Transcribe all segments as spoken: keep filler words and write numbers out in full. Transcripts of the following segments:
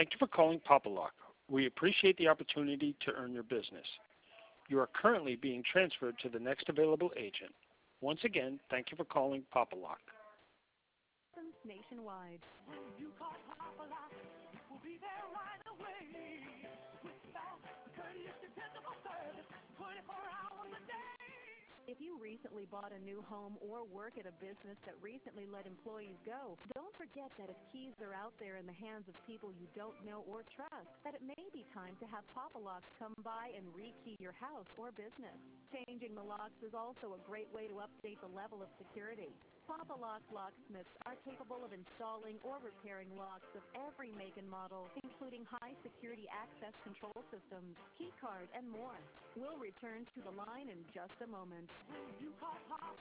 Thank you for calling Papa Lock. We appreciate the opportunity to earn your business. You are currently being transferred to the next available agent. Once again, thank you for calling Papa Lock. Nationwide. When you call Papa Lock, we'll be there right away. With fast, courteous, dependable service, twenty-four hours a day. If you recently bought a new home or work at a business that recently let employees go, don't forget that if keys are out there in the hands of people you don't know or trust, that it may be time to have Papa Locks come by and rekey your house or business. Changing the locks is also a great way to update the level of security. Papa Lock locksmiths are capable of installing or repairing locks of every make and model, including high-security access control systems, key card, and more. We'll return to the line in just a moment. You call Papa.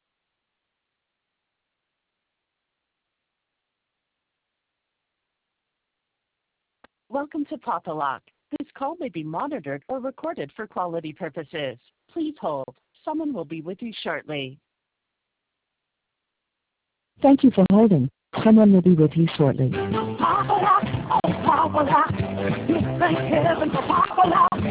Welcome to Papa Lock. This call may be monitored or recorded for quality purposes. Please hold. Someone will be with you shortly. Thank you for holding. Someone will be with you shortly. Papa Lock, oh Papa Lock, we thank heaven for Papa Lock.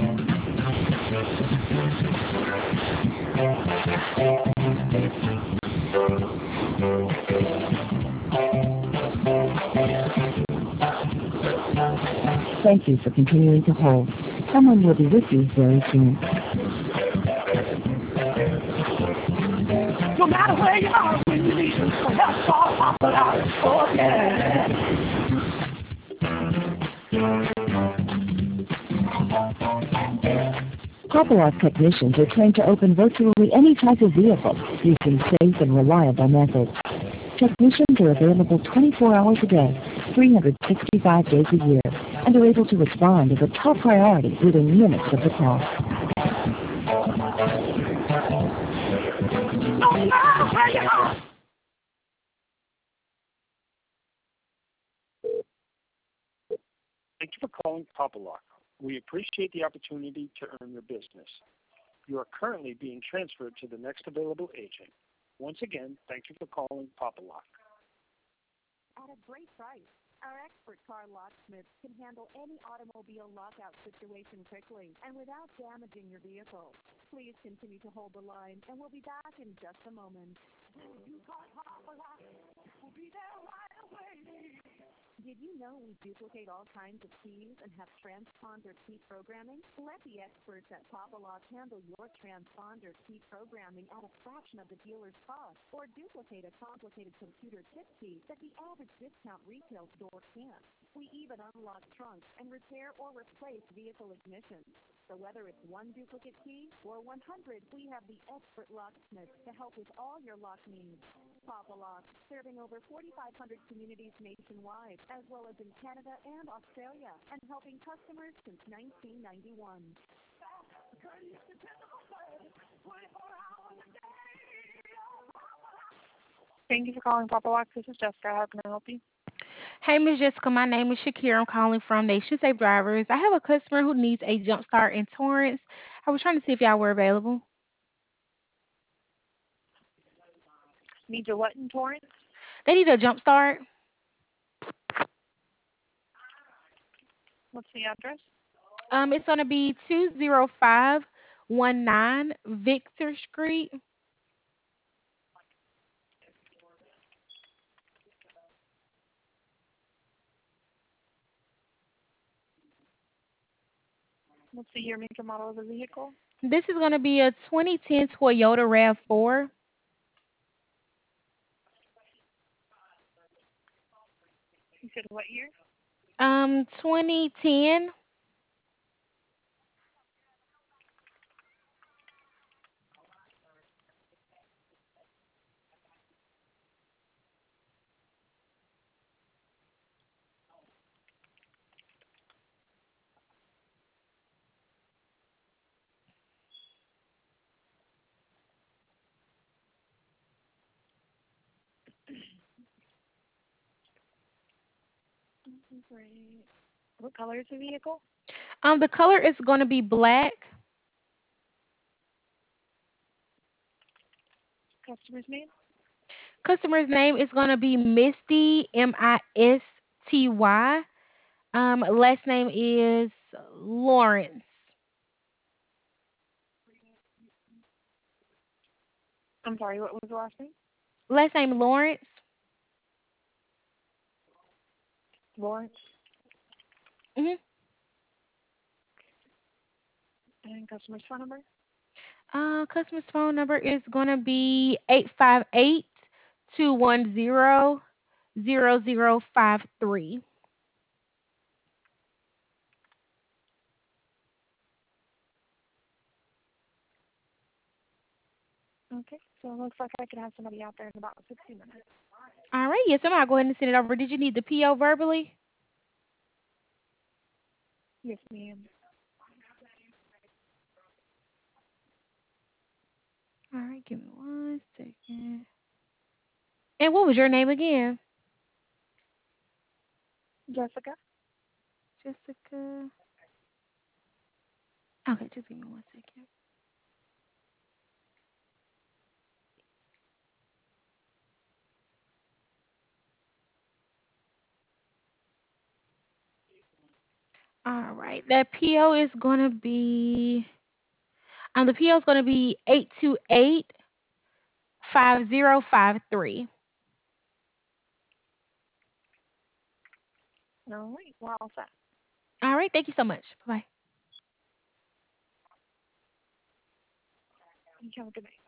Thank you for continuing to hold. Someone will be with you very soon. No matter where you are, when you need some help, call Papa Lock. Oh, yeah. Papa Lock technicians are trained to open virtually any type of vehicle using safe and reliable methods. Technicians are available twenty-four hours a day, three hundred sixty-five days a year, and are able to respond as a top priority within minutes of the call. Thank you for calling Papa Lock. We appreciate the opportunity to earn your business. You are currently being transferred to the next available agent. Once again, thank you for calling Papa Lock. At a great price, our expert car locksmiths can handle any automobile lockout situation quickly and without damaging your vehicle. Please continue to hold the line, and we'll be back in just a moment. You call Papa Lock, we'll be there right away. Did you know we duplicate all kinds of keys and have transponder key programming? Let the experts at Papa Lock handle your transponder key programming at a fraction of the dealer's cost, or duplicate a complicated computer chip key that the average discount retail store can't. We even unlock trunks and repair or replace vehicle ignitions. So whether it's one duplicate key or one hundred, we have the expert locksmiths to help with all your lock needs. Papa Lock, serving over forty-five hundred communities nationwide, as well as in Canada and Australia, and helping customers since nineteen ninety-one. Thank you for calling Papa Lock. This is Jessica. How can I help you? Hey, Miss Jessica, my name is Shakira. I'm calling from Nation Safe Drivers. I have a customer who needs a jump start in Torrance. I was trying to see if y'all were available. Need a what in Torrance? They need a jump start. What's the address? Um, it's gonna be two zero five one nine Victor Street. What's the year, make, and model of the vehicle? This is gonna be a twenty ten Toyota RAV four. You said what year? Um, twenty ten. Great. What color is the vehicle? Um, the color is gonna be black. Customer's name? Customer's name is gonna be Misty, M I S T Y. Um, last name is Lawrence. I'm sorry, what was the last name? Last name Lawrence. Lawrence. Mhm. And customer's phone number? Uh, customer's phone number is gonna be eight five eight two one zero zero zero five three. Okay, so it looks like I could have somebody out there in about sixty minutes. All right, yes, I'm gonna go ahead and send it over. Did you need the P O verbally? Yes, ma'am. All right, give me one second. And what was your name again? Jessica? Jessica. Okay, just give me one second. All right, that P O is gonna be um the P O is gonna be eight two eight five zero five three. All right, we're all set. All right, thank you so much. Bye bye. You have a good night.